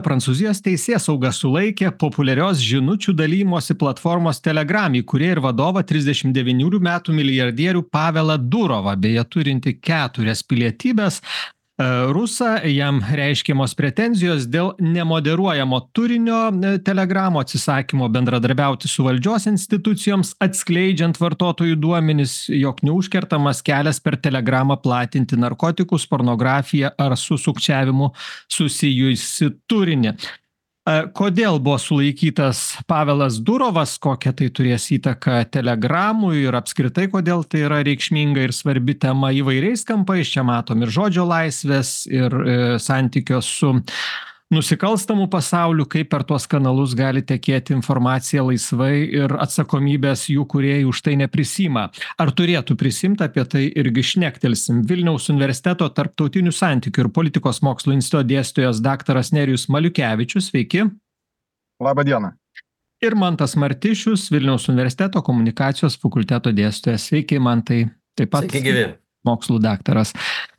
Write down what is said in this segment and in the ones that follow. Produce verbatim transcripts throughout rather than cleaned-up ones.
Prancūzijos teisėsauga sulaikė populiarios žinučių dalijimosi platformos Telegram įkūrėją ir vadovą trisdešimt devynerių metų milijardierių Pavelą Durovą, beje turintį keturias pilietybes. Rusą, jam reiškiamos pretenzijos dėl nemoderuojamo turinio Telegramo, atsisakymo bendradarbiauti su valdžios institucijoms, atskleidžiant vartotojų duomenis, jog neužkertamas kelias per Telegramą platinti narkotikus, pornografiją ar su sukčiavimu susijusi turinį. Kodėl buvo sulaikytas Pavelas Durovas, kokią tai turės įtaką Telegramui ir apskritai kodėl tai yra reikšminga ir svarbi tema įvairiais kampais, čia matom ir žodžio laisvės, ir e, santykio su nusikalstamų pasauliu, kaip per tuos kanalus gali tekėti informacija laisvai ir atsakomybės jų kūrėjai už tai neprisima. Ar turėtų prisimti, apie tai irgi šnektelsim. Vilniaus universiteto tarptautinių santykių ir politikos mokslų instituto dėstytojas daktaras Nerijus Maliukevičius, sveiki. Labą dieną. Ir Mantas Martišius, Vilniaus universiteto komunikacijos fakulteto dėstytojas, sveiki Mantai, taip pat sveiki, gyvi. Mokslų daktaras.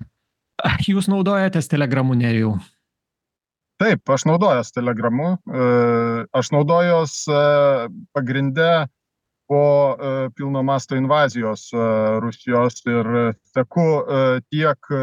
Jūs naudojatės Telegramu, Nerijau? Taip, aš naudojas Telegramu, aš naudojos pagrindę po pilno masto invazijos Rusijos ir seku tiek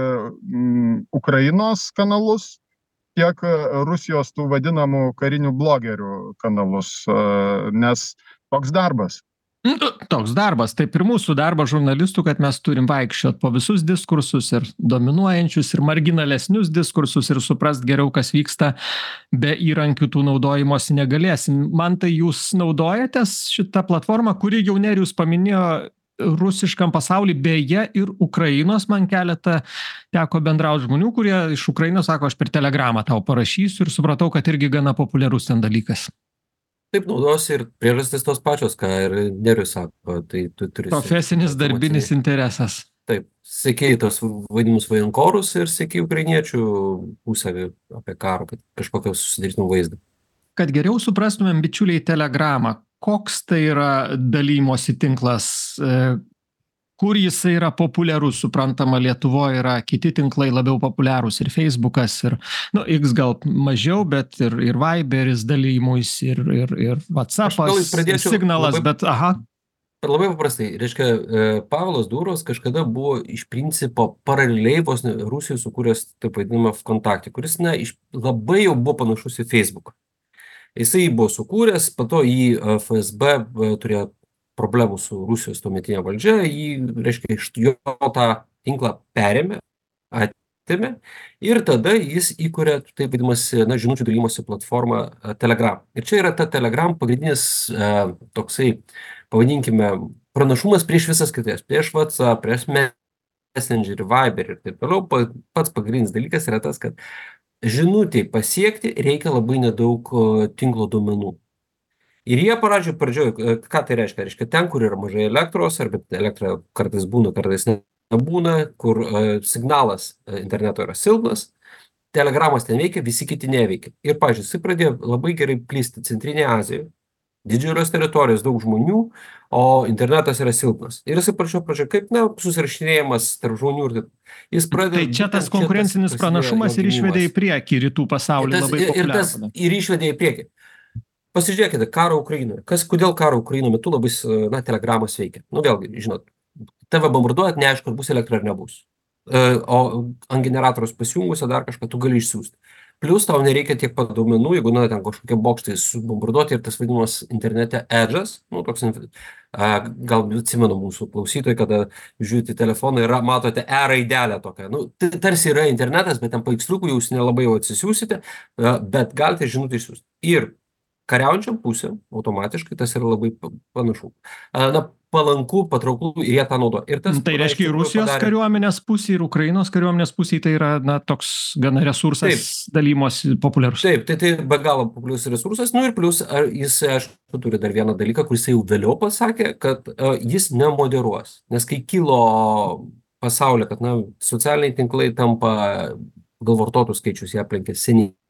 Ukrainos kanalus, tiek Rusijos tų vadinamų karinių blogerių kanalus, nes toks darbas. Toks darbas, taip ir mūsų darbas žurnalistų, kad mes turim vaikščiot po visus diskursus ir dominuojančius ir marginalesnius diskursus ir suprast geriau, kas vyksta, be įrankių tų naudojimosi negalėsim. Man tai jūs naudojatės šitą platformą, kuri jau Nerijus paminėjo rusiškam pasauly, beje ir Ukrainos, man keletą teko bendrauti žmonių, kurie iš Ukrainos sako, aš per Telegramą tau parašysiu ir supratau, kad irgi gana populiarus ten dalykas. Taip naudosi ir priežastis tos pačios, ką ir Nerijus sako. Tai tu turi profesinis darbinis interesas. Taip, sekėjai tos vadinimus vajankorus ir sekėjai ukrainiečių pusę apie karą, kad kažkokią susidarytum vaizdą. Kad geriau suprastumėm, bičiuliai, Telegramą, koks tai yra dalymosi tinklas, kur jisai yra populiarus, suprantama, Lietuvoje yra kiti tinklai labiau populiarūs ir Facebookas, ir, nu, X gal mažiau, bet ir, ir Viberis dalymuis, ir, ir, ir WhatsAppas, ir Signalas, labai, bet aha. Labai paprastai, reiškia, Pavelas Durovas kažkada buvo iš principo paraleliai vos Rusijos sukūręs taip vadinamą Vkontaktį, kuris, na, iš, labai jau buvo panašus į Facebooką. Jisai buvo sukūręs, po to jį F S B turėjo problemų su Rusijos tuometinė valdžia, jį, reiškia, iš jo tą tinklą perėmė, atėmė ir tada jis įkūrė, taip vadinasi, na, žinučių dalymosi platformą Telegram. Ir čia yra ta Telegram pagrindinis e, toksai, pavadinkime, pranašumas prieš visas kitas, prieš WhatsApp, prieš Messenger, Viber ir taip toliau. Pats pagrindinis dalykas yra tas, kad žinutei pasiekti reikia labai nedaug tinklo duomenų. Ir jie pradžio pradžioje, ką tai reiškia? Reiškia, ten, kur yra mažai elektros, arba elektra kartais būna, kartais nebūna, kur uh, signalas interneto yra silpnas, Telegramas ten veikia, visi kiti neveikia. Ir, pavyzdžiui, jis pradėjo labai gerai plisti Centrinėje Azijoje, didžiulios teritorijos, daug žmonių, o internetas yra silpnas. Ir jis pradžio pradžio, kaip, na, susirašinėjimas tarp žmonių ir taip. Jis pradėjo... Tai čia tas konkurencinis tas pranašumas ir išvedė į priekį rytų pasaulį tas, labai populiarų. Ir, tas, ir išvedė į priekį. Pasižiūrėkite, karo Ukrainoje. Kas, kodėl karo Ukrainoje metu labai, na, Telegramas veikia? Nu, vėlgi, žinot, tave bombarduojat, neaišku, ar bus elektra ar nebus. O ant generatoriaus pasijungus, dar kažką tu gali išsiųsti. Plius tau nereikia tiek pat duomenų, jeigu, na, ten kažkokie bokštai subombarduoti ir tas vadinamas internete edžas, nu, toks, gal atsimenu mūsų klausytojai, kada žiūrite telefoną ir matote E raidelę tokią. Nu, tarsi yra internetas, bet ten paveiksliukų jūs nelabai jau atsisiųsite, bet galite žinutę išsiųsti. Ir kariaujančiam pusėm, automatiškai tas yra labai panašu. Na, palanku, patrauklu ir jie tą naudoja. Ir tas, tai reiškia, ir Rusijos padarė... kariuomenės pusė, ir Ukrainos kariuomenės pusė, tai yra, na, toks gana resursas taip, dalymosi populiarus. Taip, tai tai be galo populiarus resursas. Nu ir plus, jis, aišku, turi dar vieną dalyką, kuris jau vėliau pasakė, kad uh, jis nemoderuos. Nes kai kilo pasaulyje, kad, na, socialiniai tinklai tampa, gal vartotojų skaičius jie aplenkė seniai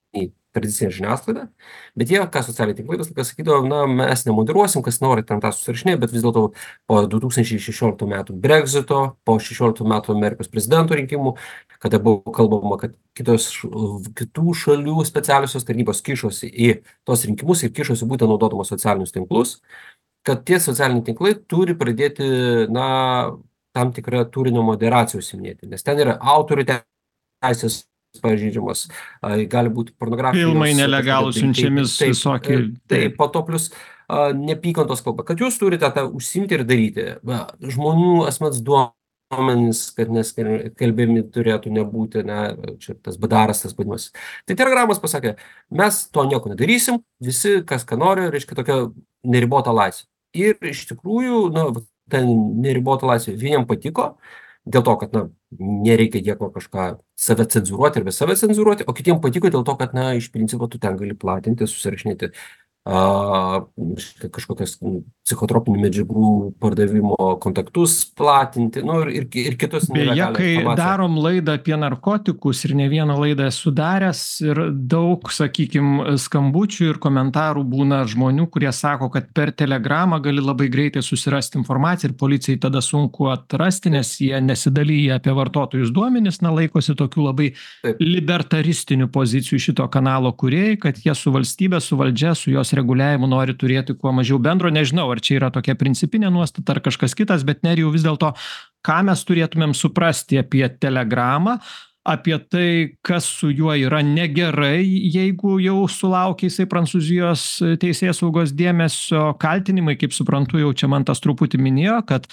tradicinė žiniasklaida, bet jie, ką socialiniai tinklai visą laiką sakydavo, na, mes nemoderuosim, kas nori ten tą susirašinėti, bet vis dėlto po du tūkstančiai šešioliktų metų Brexito, po šešioliktų metų Amerikos prezidento rinkimų, kada buvo kalbama, kad kitos, kitų šalių specialiosios tarnybos kišosi į tos rinkimus ir kišosi būtent naudodamos socialinius tinklus, kad tie socialiniai tinklai turi pradėti, na, tam tikrą turinio moderaciją užsiiminėti, nes ten yra autorių teisės pažeidžiamas, gali būti pornografijos. Filmai nelegalūs siunčiamis visokie. Taip, po to plus a, nepykantos kalba, kad jūs turite tą užsiimti ir daryti. Va, žmonių asmens duomenys, kad neskelbiami turėtų nebūti, ne, čia tas badaras, tas vadinamas. Tai Telegramas pasakė, mes to nieko nedarysim, visi, kas ką nori, reiškia tokia neribota laisvė. Ir iš tikrųjų, na, ta neribota laisvė vieniem patiko, dėl to, kad, na, nereikia nieko kažką save cenzūruoti ir be save cenzūruoti, o kitiem patiko dėl to, kad, na, iš principo tu ten gali platinti, susirašinėti a, kažkokias psichotropinių medžiagų pardavimo kontaktus platinti, nu, ir, ir kitus. Beje, kai darom laidą apie narkotikus ir ne vieną laidą esu daręs ir daug, sakykim, skambučių ir komentarų būna žmonių, kurie sako, kad per Telegramą gali labai greitai susirasti informaciją ir policijai tada sunku atrasti, nes jie nesidalyja apie vartotojus duomenis, na, laikosi tokių labai Taip. libertaristinių pozicijų šito kanalo kūrėjai, kad jie su valstybė, su valdžia, su jos reguliavimu nori turėti kuo mažiau bendro. Nežinau, ar čia yra tokia principinė nuostata ar kažkas kitas, bet Nerijau, vis dėlto, ką mes turėtumėm suprasti apie Telegramą, apie tai, kas su juo yra negerai, jeigu jau sulaukia jisai Prancūzijos teisėsaugos dėmesio. Kaltinimai, kaip suprantu, jau čia man tas truputį minėjo, kad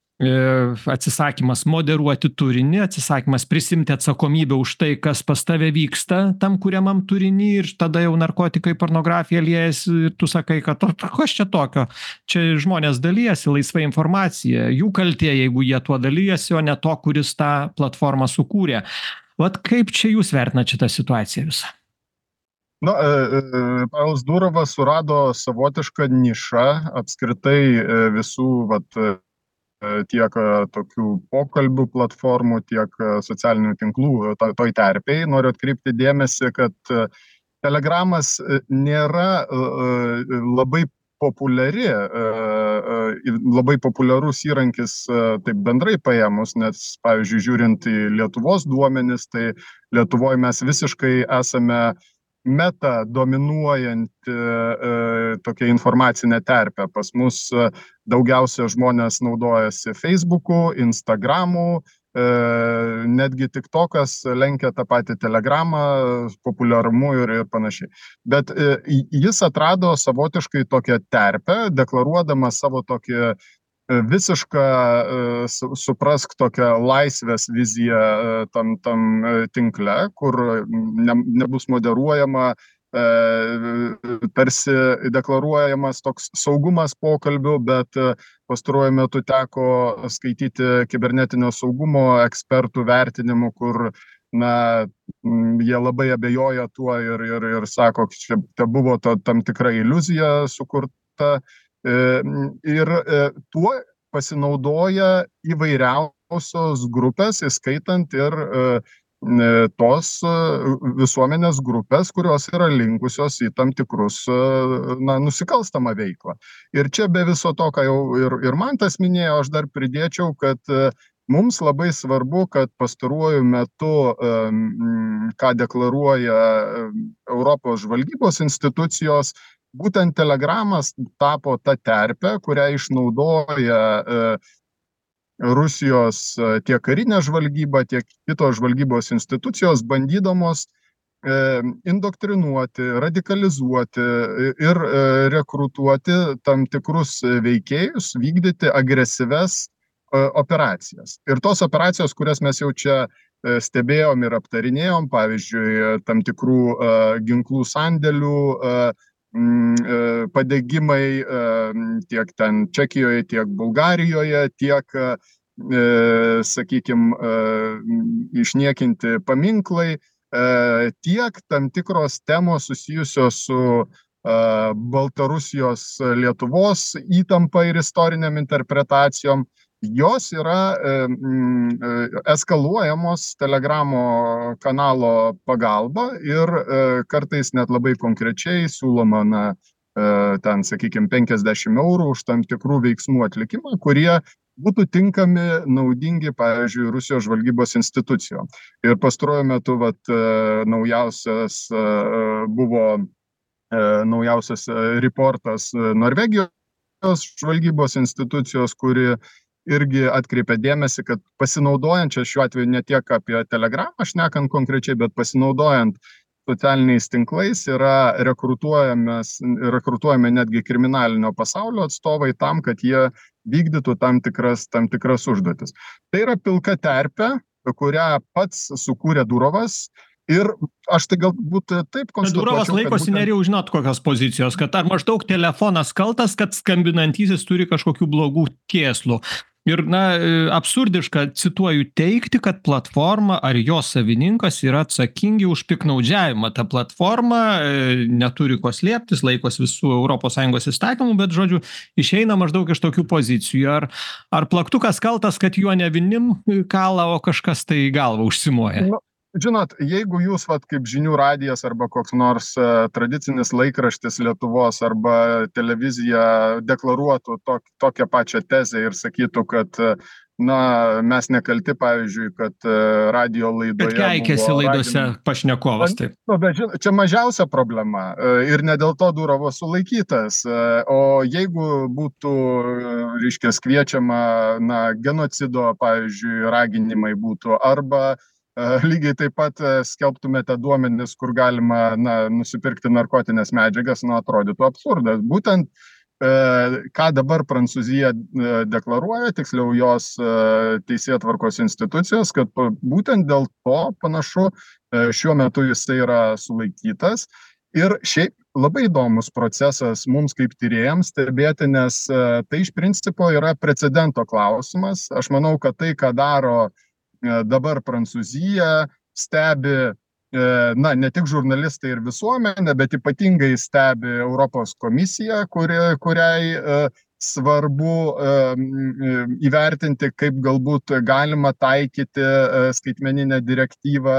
atsisakymas moderuoti turinį, atsisakymas prisimti atsakomybę už tai, kas pas tave vyksta tam kuriamam turinį, ir tada jau narkotikai, pornografija liejasi ir tu sakai, kad o, kas čia tokio, čia žmonės dalyjasi laisvai informacija, jų kaltė, jeigu jie tuo dalyjasi, o ne to, kuris tą platformą sukūrė. Vat kaip čia jūs vertinat šitą situaciją visą? Na, Pavelas Durovas surado savotišką nišą apskritai visų, vat, tiek tokių pokalbių platformų, tiek socialinių tinklų toj terpėj. Noriu atkreipti dėmesį, kad Telegramas nėra labai populiari, labai populiarus įrankis taip bendrai paėmus, nes, pavyzdžiui, žiūrint į Lietuvos duomenis, tai Lietuvoje mes visiškai esame meta dominuojanti e, tokia informacinė terpė. Pas mus daugiausia žmonės naudojasi Facebook'u, Instagram'u, e, netgi TikTok'as lenkia tą patį Telegramą populiarumu ir, ir panašiai. Bet e, jis atrado savotiškai tokią terpę, deklaruodamas savo tokį visišką, suprask, tokią laisvės viziją tam, tam tinkle, kur ne, nebus moderuojama, tarsi deklaruojamas toks saugumas pokalbių, bet pastaruoju metu teko skaityti kibernetinio saugumo ekspertų vertinimų, kur, na, jie labai abejoja tuo ir, ir, ir sako, kad čia te buvo to, tam tikra iliuzija sukurta. Ir tuo pasinaudoja įvairiausios grupės, įskaitant ir tos visuomenės grupės, kurios yra linkusios į tam tikrus, na, nusikalstamą veiklą. Ir čia be viso to, ką jau ir, ir Mantas minėjo, aš dar pridėčiau, kad mums labai svarbu, kad pastaruoju metu, ką deklaruoja Europos žvalgybos institucijos, būtent Telegramas tapo ta terpė, kurią išnaudoja Rusijos tiek karinė žvalgyba, tiek kitos žvalgybos institucijos, bandydamos indoktrinuoti, radikalizuoti ir rekrutuoti tam tikrus veikėjus, vykdyti agresyves operacijas. Ir tos operacijos, kurias mes jau čia stebėjom ir aptarinėjom, pavyzdžiui, tam tikrų ginklų sandėlių padegimai tiek ten Čekijoje, tiek Bulgarijoje, tiek, sakykime, išniekinti paminklai, tiek tam tikros temos susijusios su Baltarusijos Lietuvos įtampa ir istoriniam interpretacijom, jos yra eskaluojamos Telegramo kanalo pagalba ir kartais net labai konkrečiai siūloma, na, ten, sakykime, penkiasdešimt eurų už tam tikrų veiksmų atlikimą, kurie būtų tinkami, naudingi, pavyzdžiui, Rusijos žvalgybos institucijom. Ir pastaruoju metu, vat, naujausias buvo naujausias reportas Norvegijos žvalgybos institucijos, kuri irgi atkreipia dėmesį, kad pasinaudojant, čia šiuo atveju ne tiek apie Telegramą šnekant konkrečiai, bet pasinaudojant socialiniais tinklais yra rekrutuojami netgi kriminalinio pasaulio atstovai tam, kad jie vykdytų tam tikras, tam tikras užduotis. Tai yra pilka terpė, kurią pats sukūrė Durovas. Ir aš tai galbūt taip konstatuočiau, Durovas laikosi, būtent... nerijau, žinot, kokios pozicijos, kad ar maždaug telefonas kaltas, kad skambinantysis turi kažkokių blogų kėslų. Ir, na, absurdiška, cituoju, teigti, kad platforma ar jos savininkas yra atsakingi už piknaudžiavimą. Ta platforma neturi ko slėptis, laikos visų Europos Sąjungos įstatymų, bet, žodžiu, išeina maždaug iš tokių pozicijų. Ar, ar plaktukas kaltas, kad juo ne vinim kala, o kažkas tai galva užsimoja? Nu. Žinot, jeigu jūs, vat, kaip žinių radijas arba koks nors uh, tradicinis laikraštis Lietuvos arba televizija deklaruotų tok, tokią pačią tezę ir sakytų, kad uh, na, mes nekalti, pavyzdžiui, kad uh, radio laidoje... Bet keikėsi laidose ragin... pašnekovas, taip. Nu, bet čia mažiausia problema uh, ir ne dėl to Durovas sulaikytas. Uh, o jeigu būtų, uh, reiškia, kviečiama, na, genocido, pavyzdžiui, raginimai būtų arba lygiai taip pat skelbtumėte duomenis, kur galima, na, nusipirkti narkotinės medžiagas, nu, atrodytų absurdas. Būtent e, ką dabar Prancūzija deklaruoja, tiksliau jos teisėtvarkos institucijos, kad būtent dėl to panašu šiuo metu jisai yra sulaikytas. Ir šiaip labai įdomus procesas mums kaip tyrėjams stebėti, nes tai iš principo yra precedento klausimas. Aš manau, kad tai, ką daro dabar Prancūzija, stebi, na, ne tik žurnalistai ir visuomenė, bet ypatingai stebi Europos komisiją, kuri, kuriai svarbu įvertinti, kaip galbūt galima taikyti skaitmeninę direktyvą.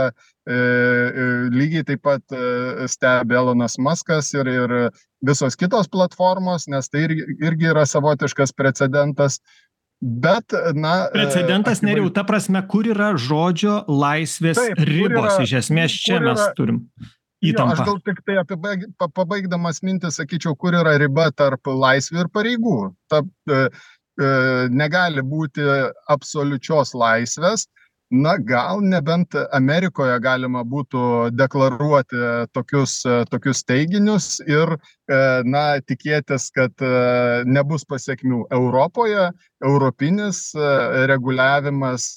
Lygiai taip pat stebi Elonas Muskas ir, ir visos kitos platformos, nes tai irgi, irgi yra savotiškas precedentas. Bet, na... Precedentas, akivaizdu... Nerijau, ta prasme, kur yra žodžio laisvės taip, ribos, yra, iš esmės čia mes yra, turim įtampą. Jo, aš gal tik tai apibaig, pabaigdamas mintį sakyčiau, kur yra riba tarp laisvių ir pareigų. Ta, e, e, negali būti absoliučios laisvės. Na, gal nebent Amerikoje galima būtų deklaruoti tokius, tokius teiginius ir, na, tikėtis, kad nebus pasekmių. Europoje europinis reguliavimas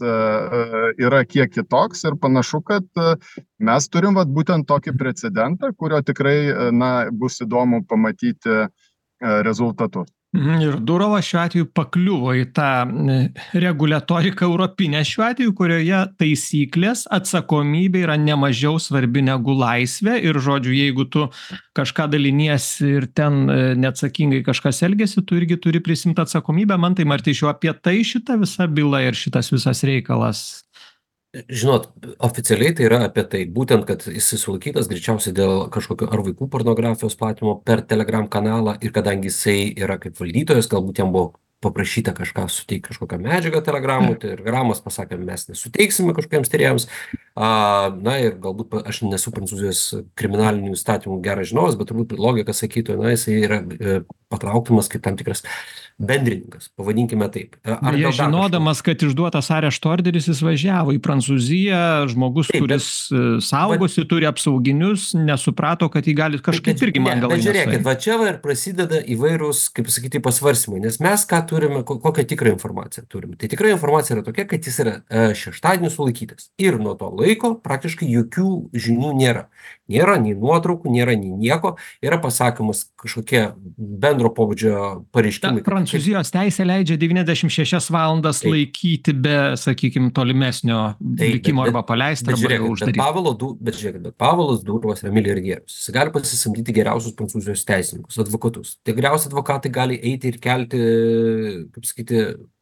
yra kiek kitoks ir panašu, kad mes turim vat, būtent tokį precedentą, kurio tikrai, na, bus įdomu pamatyti rezultatus. Ir Durovas šiuo atveju pakliuvo į tą reguliatoriką europinę šiuo atveju, kurioje taisyklės, atsakomybė yra nemažiau svarbi negu laisvė. Ir žodžiu, jeigu tu kažką daliniesi ir ten neatsakingai kažkas elgesi, tu irgi turi prisimti atsakomybę. Man tai, Martišiau, apie tai šita visa byla ir šitas visas reikalas. Žinot, oficialiai tai yra apie tai, būtent, kad jis sulaikytas greičiausiai dėl kažkokio ar vaikų pornografijos platinimo per Telegram kanalą ir kadangi jisai yra kaip valdytojas, galbūt jam buvo paprašyta kažką suteikti, kažkokią medžiagą Telegramui, tai Telegramas pasakė, mes nesuteiksime kažkokiems tyrėjams. A, na ir galbūt aš nesu Prancūzijos kriminalinių įstatymų geras žinovas, bet turbūt logika sakytų, na, jisai yra e, patrauktimas kaip tam tikras bendrininkas, pavadinkime taip. Ar jie žinodamas, kad išduotas arešto orderis, jis važiavo į Prancūziją, žmogus, taip, kuris bet, saugosi, bet, turi apsauginius, nesuprato, kad jį gali kažkaip bet, irgi man galai. Bet žiūrėkit, va čia va ir prasideda įvairūs, kaip sakyti, pasvarstymai, nes mes ką turime, kokią tikrą informaciją turime. Tai tikra informacija yra tokia, kad jis yra šeštadienį sulaikytas. Ir nuo to laiko praktiškai jokių žinių nėra. Nėra nei nuotraukų, nėra nei nieko. Yra pasakymas kažkokie bendro pobūdžio pareiškimai. Prancūzijos teisė leidžia devyniasdešimt šešias valandas taip. Laikyti be, sakykime, tolimesnio likimo arba paleisti arba jau uždaryti. Bet žiūrėkit, bet Pavolas Durovas yra milijardierius. Jis gali pasisamdyti geriausius prancūzijos teisininkus, advokatus. Tie geriausi advokatai gali eiti ir kelti, kaip sakyti,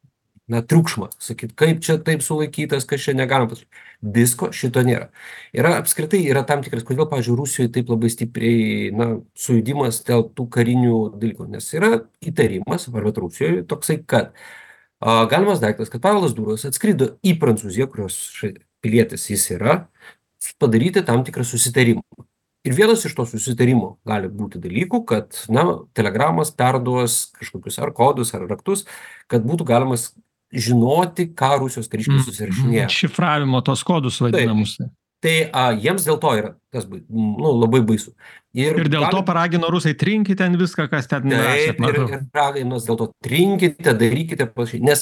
na, triukšmą, sakyt, kaip čia taip sulaikytas, kas čia negalima pasakyti. Visko šito nėra. Yra apskritai, yra tam tikras, kodėl, pavyzdžiui, Rusijoje taip labai stipriai, na, sujudimas dėl tų karinių dalykų, nes yra įtarimas, arba Rusijoje toksai, kad a, galimas daiktas, kad Pavelas Durovas atskrido į Prancūziją, kurios ša- pilietis jis yra, padaryti tam tikrą susitarimą. Ir vienas iš to susitarimo gali būti dalykų, kad, na, telegramas perduos kažkokius ar kodus, ar raktus, kad būtų galimas žinoti, ką Rusijos kariškiai susirašinėja. Šifravimo tos kodus vadinamus. Tai a, jiems dėl to yra tas, bai- nu, labai baisu. Ir dėl to gali- paragino rusai trinki ten viską, kas ten rašė. Taip, ir, ir raginimas dėl to trinkite, darykite panašiai. Nes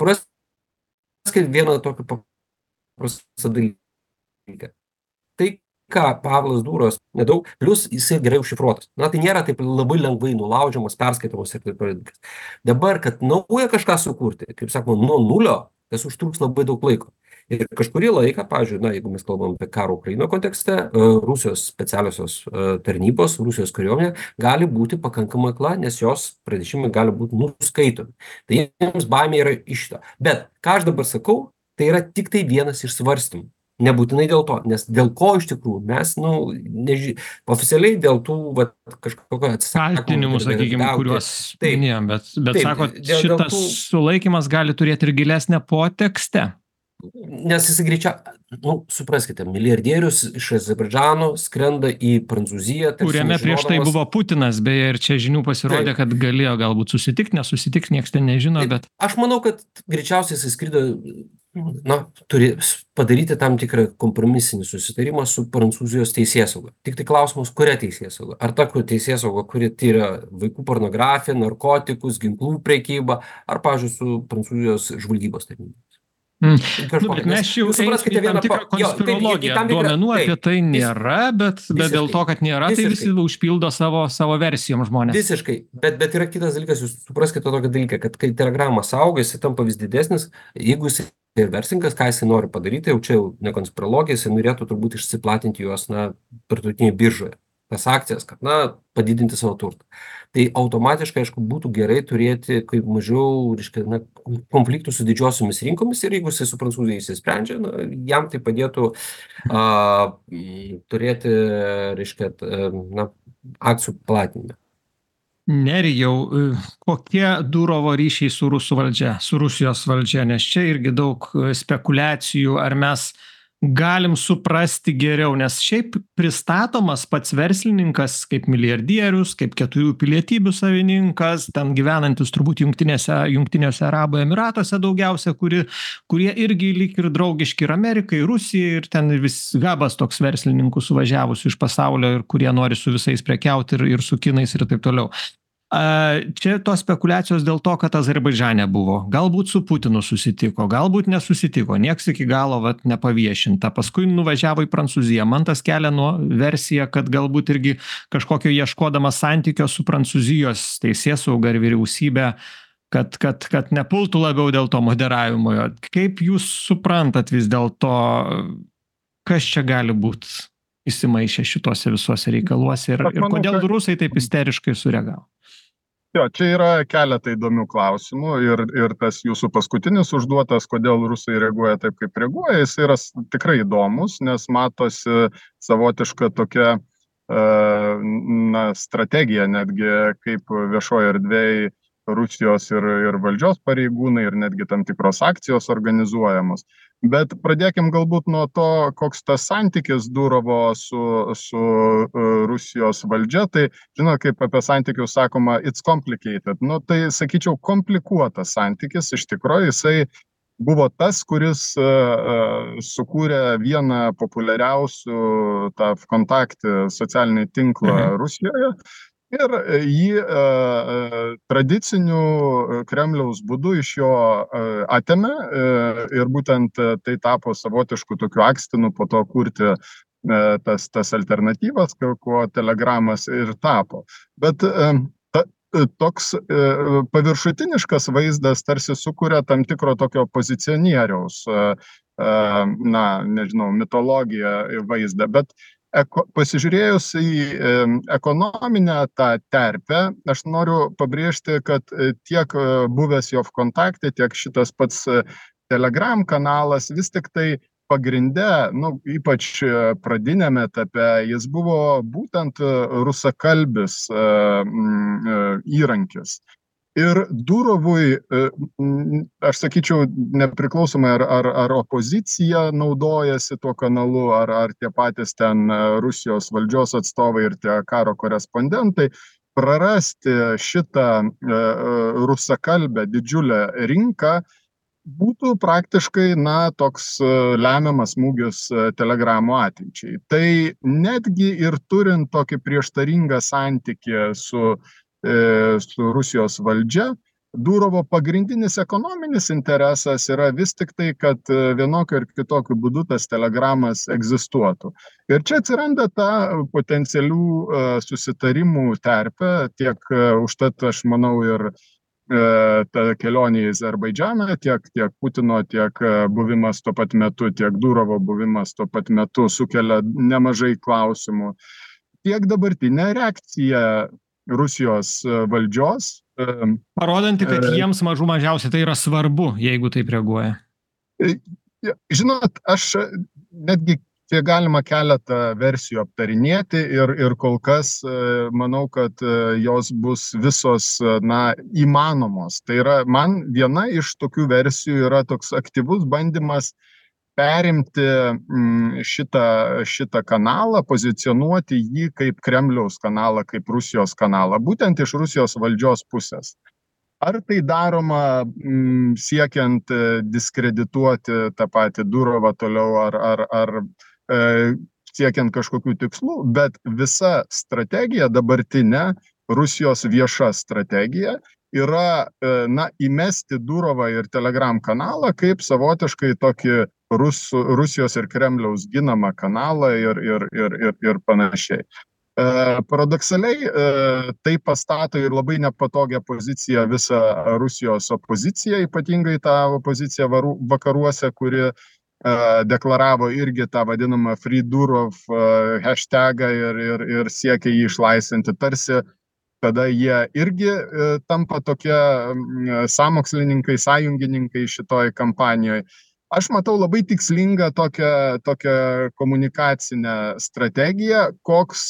supraskite vieną tokį paprastą dalyką. Tai, ką Pavelas Durovas nedaug, plus jisai gerai užšifruotas. Na, tai nėra taip labai lengvai nulaužiamas, perskaitomas ir taip toliau. Dabar, kad naują kažką sukurti, kaip sakoma, nuo nulio, tas užtruks labai daug laiko. Ir kažkurį laiką, pavyzdžiui, na, jeigu mes kalbam apie karo Ukraino kontekste, e, Rusijos specialiosios e, tarnybos, Rusijos kariuomenė gali būti pakankamai akla, nes jos pranešimai gali būti nuskaitomi. Tai jiems baimė yra iš to. Bet, ką aš dabar sakau, tai yra tik tai vienas iš svarstymų. Nebūtinai dėl to, nes dėl ko iš tikrųjų mes, nu, neži... oficialiai dėl tų, va, kažkokio atsisakymų. Kaltinimų, sakykime, kuriuos Taip. minėjom, bet, bet Taip, sakot, dėl- dėl šitas tų- sulaikymas gali turėti ir gilesnę potekstę. Nes jis greičia, nu, supraskite, milijardierius iš Azerbaidžano skrenda į Prancūziją. tarsi Kuriame prieš tai nežinodamas- buvo Putinas, beje, ir čia žinių pasirodė, Taip. kad galėjo galbūt susitikti, nesusitikti, niekas ten nežino, Taip, bet Aš manau, kad greičiausiai jis skrido, na, turi padaryti tam tikrą kompromisinį susitarimą su Prancūzijos teisėsauga. Tik tai klausimas, kuria teisėsauga? Ar ta kur teisėsauga, kuri tyria vaikų pornografiją, narkotikus, ginklų prekybą, ar, pavyzdžiui, su Prancūzijos žvalgybos tarnyba? Mm. Kažkokia, Nu, bet mes nes čia jau jūs supraskite eisim į tam vieną tikrą pa- jo, taip, į- į konspirologiją. tam tikrą- Duomenų apie taip, tai vis- nėra, bet, bet dėl visiškai, to, kad nėra, tai visi visiškai. užpildo savo, savo versijom žmonės. Visiškai, bet, bet yra kitas dalykas, jūs supraskite tokį dalyką, kad kai telegramas auga, jis tampa vis didesnis, jeigu jis ir verslininkas, ką jis nori padaryti, jau čia jau ne konspirologija, jis norėtų turbūt išsiplatinti juos, na, tarptautinėje biržoje, tas akcijas, kad, na, padidinti savo turtą. Tai automatiškai, aišku, būtų gerai turėti kaip mažiau, reiškia, na, konfliktų su didžiosiomis rinkomis ir jeigu jisai su Prancūzija įsisprendžia, na, jam tai padėtų a, m, turėti, reiškia, t- na, akcijų platinime. Nerijau, e, kokie Durovo ryšiai su rusų valdžia, su Rusijos valdžia, nes čia irgi daug e, spekulacijų, ar mes galim suprasti geriau, nes šiaip pristatomas pats verslininkas kaip milijardierius, kaip keturių pilietybių savininkas, ten gyvenantis turbūt jungtinėse, jungtinėse Arabų Emiratuose daugiausia, kuri, kurie irgi lyg ir draugiški ir Amerikai, ir Rusijai, ir ten vis gabas toks verslininkų suvažiavusių iš pasaulio ir kurie nori su visais prekiauti ir, ir su kinais ir taip toliau. A, čia tos spekulacijos dėl to, kad Azerbaidžane buvo. Galbūt su Putinu susitiko, galbūt nesusitiko. Nieks iki galo vat, nepaviešinta. Paskui nuvažiavo į Prancūziją. Man tas kelia nuo versiją, kad galbūt irgi kažkokio ieškodama santykio su Prancūzijos teisėsauga ir vyriausybė, kad, kad, kad nepultų labiau dėl to moderavimo. Kaip jūs suprantat vis dėlto, kas čia gali būti įsimaišę šituose visuose reikaluose ir, Aš ir manau, kodėl kad- rusai taip isteriškai sureagavo? Jo, čia yra keletą įdomių klausimų ir, ir tas jūsų paskutinis užduotas, kodėl rusai reaguoja taip, kaip reaguoja, jis yra s- tikrai įdomus, nes matosi savotiška tokia e, na, strategija netgi, kaip viešoje erdvėje Rusijos ir, ir valdžios pareigūnai ir netgi tam tikros akcijos organizuojamos. Bet pradėkim galbūt nuo to, koks tas santykis Durovo su, su uh, Rusijos valdžia. Tai, žinot, kaip apie santykius sakoma, it's complicated. Nu, tai, sakyčiau, komplikuotas santykis. Iš tikrųjų, jisai buvo tas, kuris uh, uh, sukūrė vieną populiariausių tą kontaktį socialinį tinklą Mhm. Rusijoje. Ir jį e, tradiciniu Kremliaus būdu iš jo e, atėmė e, ir būtent tai tapo savotišku tokiu akstinu po to kurti e, tas, tas alternatyvas, kuo telegramas ir tapo. Bet e, ta, toks e, paviršutiniškas vaizdas tarsi sukuria tam tikro tokio pozicionieriaus, e, e, na, nežinau, mitologiją vaizdą, bet eko, pasižiūrėjus į e, ekonominę tą terpę, aš noriu pabrėžti, kad e, tiek e, buvęs J O V kontakte, tiek šitas pats e, Telegram kanalas vis tik tai pagrinde, nu, ypač e, pradinėme etape, jis buvo būtent e, rusakalbis e, m, e, įrankis. Ir Durovui, e, m, aš sakyčiau, nepriklausomai ar, ar, ar opozicija naudojasi tuo kanalu, ar, ar tie patys ten e, Rusijos valdžios atstovai ir tie karo korespondentai, prarasti šitą e, e, rusakalbę didžiulę rinką būtų praktiškai, na, toks e, lemiamas smūgis e, Telegramo ateičiai. Tai netgi ir turint tokį prieštaringą santykį su e, su Rusijos valdžia, Durovo pagrindinis ekonominis interesas yra vis tik tai, kad e, vienokiu ir kitokiu būdu tas Telegramas egzistuotų. Ir čia atsiranda ta potencialių e, susitarimų terpė, tiek e, užtat aš manau ir e, ta kelionė į Azerbaidžaną, tiek, tiek Putino, tiek e, buvimas tuo pat metu, tiek Durovo buvimas tuo pat metu sukelia nemažai klausimų. Tiek dabartinė reakcija Rusijos e, valdžios. e, Parodanti, kad E, jiems mažų mažiausiai tai yra svarbu, jeigu taip reaguoja. e, Žinot, aš netgi kiek galima keletą versijų aptarinėti ir, ir kol kas e, manau, kad e, jos bus visos, e, na, įmanomos. Tai yra, man viena iš tokių versijų yra toks aktyvus bandymas perimti mm, šitą, šitą kanalą, pozicionuoti jį kaip Kremliaus kanalą, kaip Rusijos kanalą, būtent iš Rusijos valdžios pusės. Ar tai daroma mm, siekiant e, diskredituoti tą patį Durovą toliau, ar, ar, ar e, siekiant kažkokių tikslų, bet visa strategija dabartinė, Rusijos vieša strategija, yra, e, na, įmesti Durovą ir Telegram kanalą kaip savotiškai tokį Rus, Rusijos ir Kremliaus ginamą kanalą ir, ir, ir, ir, ir panašiai. E, paradoksaliai, e, tai pastato ir labai nepatogią poziciją visą Rusijos opoziciją, ypatingai tą opoziciją varu, vakaruose, kuri e, deklaravo irgi tą vadinamą Free Durov e, hashtagą ir, ir, ir siekia jį išlaisvinti. Tarsi tada jie irgi e, tampa tokie e, sąmokslininkai, sąjungininkai šitoj kampanijoje. Aš matau labai tikslingą tokią, tokią komunikacinę strategiją, koks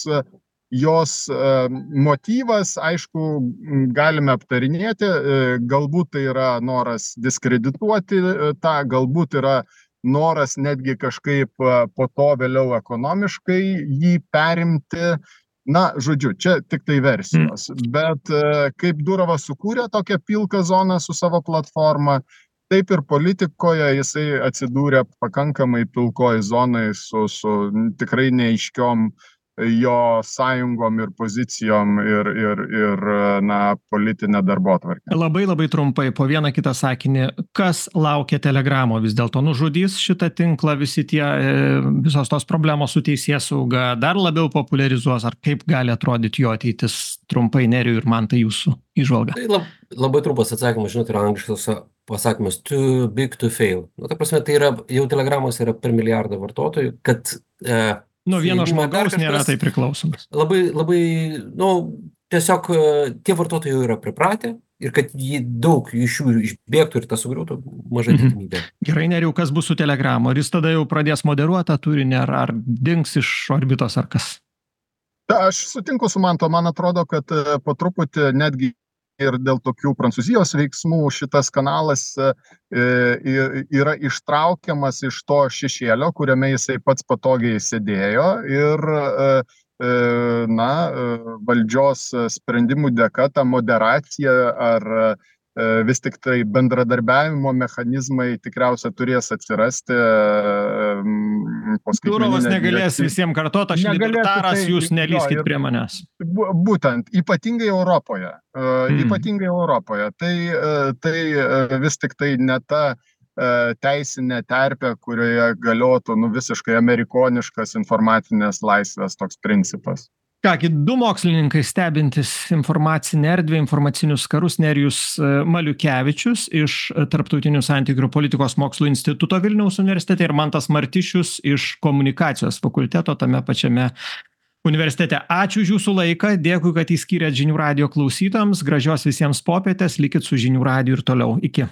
jos e, motyvas, aišku, galime aptarinėti, e, galbūt tai yra noras diskredituoti e, tą, galbūt yra noras netgi kažkaip e, po to vėliau ekonomiškai jį perimti. Na, žodžiu, čia tik tai versijos, bet e, kaip Durovas sukūrė tokią pilką zoną su savo platforma, taip ir politikoje jisai atsidūrė pakankamai pilkoj zonai su, su tikrai neaiškiom jo sąjungom ir pozicijom ir, ir, ir na, politinė darbotvarkė. Labai labai trumpai, po vieną kitą sakinį, kas laukia Telegramo vis dėlto? Nužudys šitą tinklą, visi tie, visos tos problemos su teisėsauga dar labiau populiarizuos, ar kaip gali atrodyti jo ateitis? Trumpai, Nerijų ir man tai jūsų įžvalga. Tai lab, labai trumpas atsakymas, žinot, yra angliškas pasakymas too big to fail. Nu, ta prasme, tai yra, jau Telegramas yra per milijardą vartotojų, kad e, nuo vieno žmogaus kažkas, nėra tai priklausomas. Labai, labai, nu, tiesiog e, tie vartotojai jau yra pripratę ir kad jį daug iš jų išbėgtų ir tas sugriautų, maža tikimybė. Mhm. Gerai, Nerijau, kas bus su Telegramo? Ar jis tada jau pradės moderuoti tą turinį, ar, ar dings iš orbitos, ar kas? Ta, aš sutinku su Manto, man atrodo, kad e, po truputį netgi ir dėl tokių Prancūzijos veiksmų šitas kanalas e, yra ištraukiamas iš to šešėlio, kuriame jisai pats patogiai sėdėjo ir e, e, na, valdžios sprendimų dėka ta moderacija ar e, vis tik tai bendradarbiavimo mechanizmai tikriausia turės atsirasti. Durovas negalės direktyv... visiems kartot, aš libertaras, tai, jūs nelyskit jo, prie manęs. Būtent, ypatingai Europoje. Mm. Ypatingai Europoje. Tai, tai vis tik tai ne ta teisinė terpė, kurioje galiotų nu, visiškai amerikoniškas informacinės laisvės toks principas. ką gi du mokslininkai stebintys informacinę erdvę informacinius karus Nerijus Maliukevičius iš Tarptautinių santykių ir politikos mokslų instituto Vilniaus universitete ir Mantas Martišius iš komunikacijos fakulteto tame pačiame universitete. Ačiū už jūsų laiką, dėkui, kad įskyrėt žinių radijo klausytojams, gražios visiems popietės, likit su žinių radiju ir toliau. Iki.